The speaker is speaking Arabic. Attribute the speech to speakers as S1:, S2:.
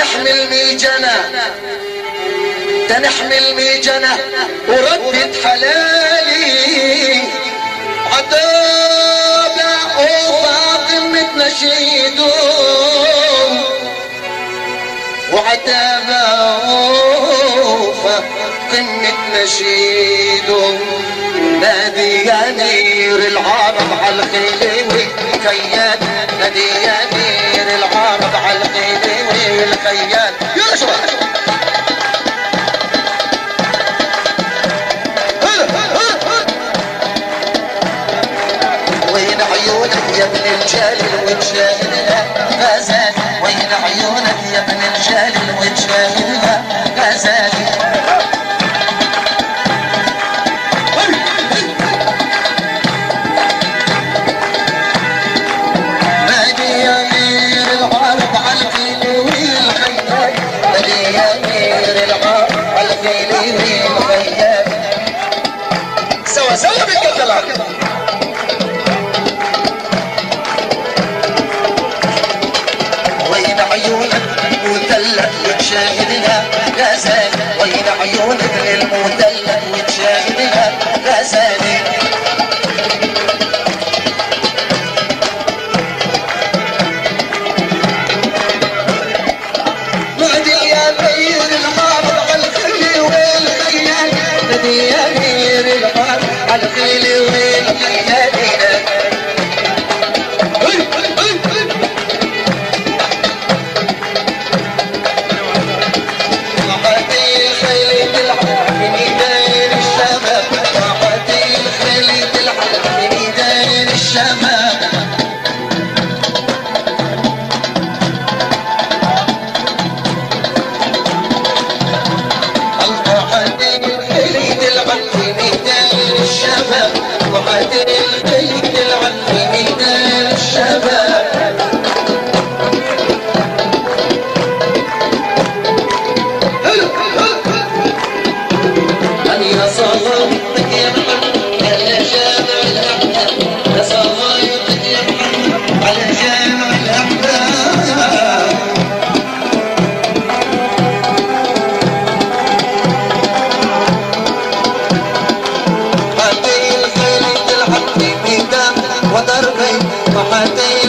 S1: تنحمل ميجنة تنحمل ميجنة وردت حلالي عتابة وفاطمة نشيدهم وعتابة وفاطمة نشيدهم نادي يا نير العرب على الخيل والخيال نادي يا نير العرب على الخيل والخيال يا شباب وين عيونك يا ابن الجليل وتشاهدها غزال وين عيونك يا ابن الجليل وتشاهدها غزال سوا بالكلام وين عيونك المدلل وتشاهدها غزال وين عيونك المدلل وتشاهدها غزال نادي يا نير الحارب على الخيل والخيال نادي يا نير الحارب على الخيل والخيال وعدي الخيل تلعب في ميدان الشباب وعدي الخيل تلعب في ميدان الشباب وعدي الخيل تلعب في ميدان الشباب يا صلاحك يا محمد على جامع الأحباب يا صلاحك يا محمد على جامع الأحباب وضربي وحدي